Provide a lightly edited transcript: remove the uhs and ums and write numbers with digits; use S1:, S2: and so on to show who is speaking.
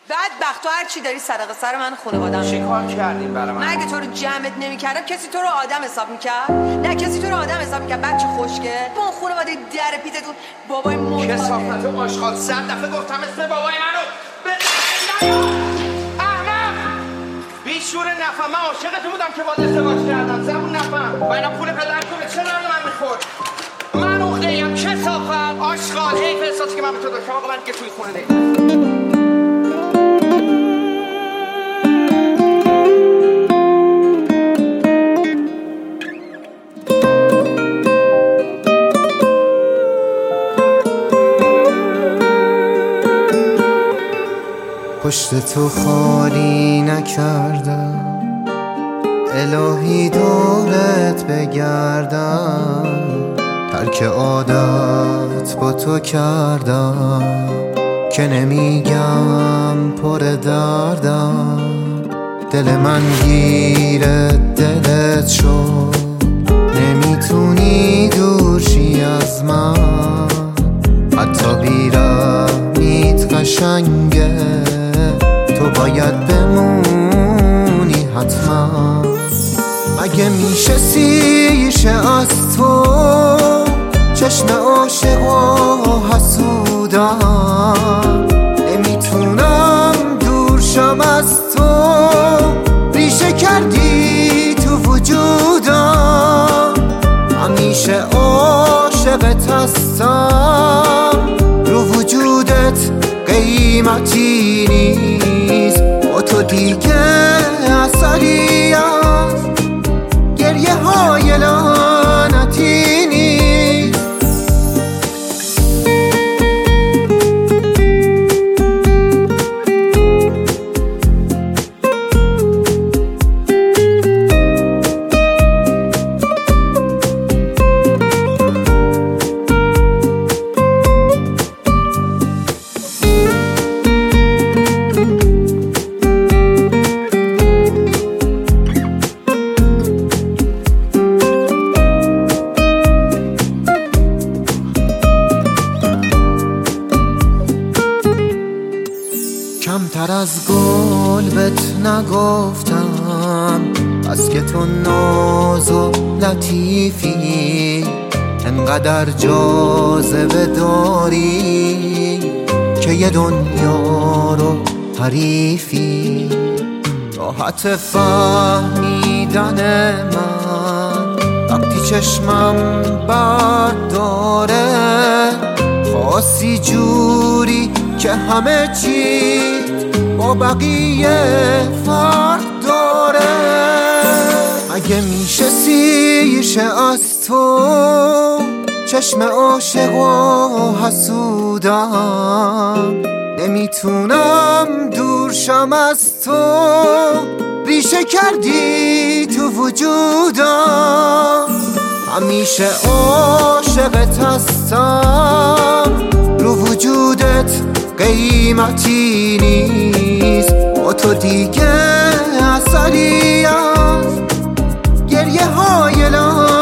S1: بدبخت، تو هر چی داری صدقه سر من خانواده‌ام.
S2: چیکار کردین برای من؟
S1: مگه تو رو جمعت نمی‌کردم کسی تو رو آدم حساب می‌کرد؟ نه کسی تو رو آدم حساب می‌کرد. بچه خوشگل با اون خانواده در پیتتون بابای موت
S2: کثافت و آشغال. 100 دفعه گفتم اسم بابای منو احمق بیشور نفهم. من عاشقتون بودم که باید ازدواج کردم. زبون نفهم و اینا پول پدرتون به چه درد من میخورد؟ من عقده‌ایم. کثافت آشغال. حیف احساسی که من به تو داشتم. آقا من دیگه توی خونه نمیام.
S3: پشت تو خالی نکردم، الهی دورت بگردم. ترک عادت با تو کردم که نمیگم پر دردم. دل من گیر دلت شد، نمیتونی دور شی از من. حتی بیرحمیت قشنگه، تو باید بمونی حتما. اگه میشه سیشه از تو، چشم عاشق و حسودم. نمیتونم دور شم از تو، ریشه کردی تو وجودم. همیشه عاشقت هستم، رو وجودت قیمتی نیست. با تو دیگه اثری از گریه های لعنتی نیست. کمتر از گل بهت نگفتم، بس که تو ناز و لطیفی. انقدر جاذبه داری که یه دنیا رو حریفی. راحت فهمیدن من وقتی چشمم برداره. خاصی جوری که همه چی با بقیه فرق داره. اگه میشه سیشه از تو، چشم عاشق و حسودم. نمیتونم دور شم از تو، ریشه کردی تو وجودم. همیشه عاشقت هستم، رو وجودت قیمتی نیست. با تو دیگه اثری از گریه های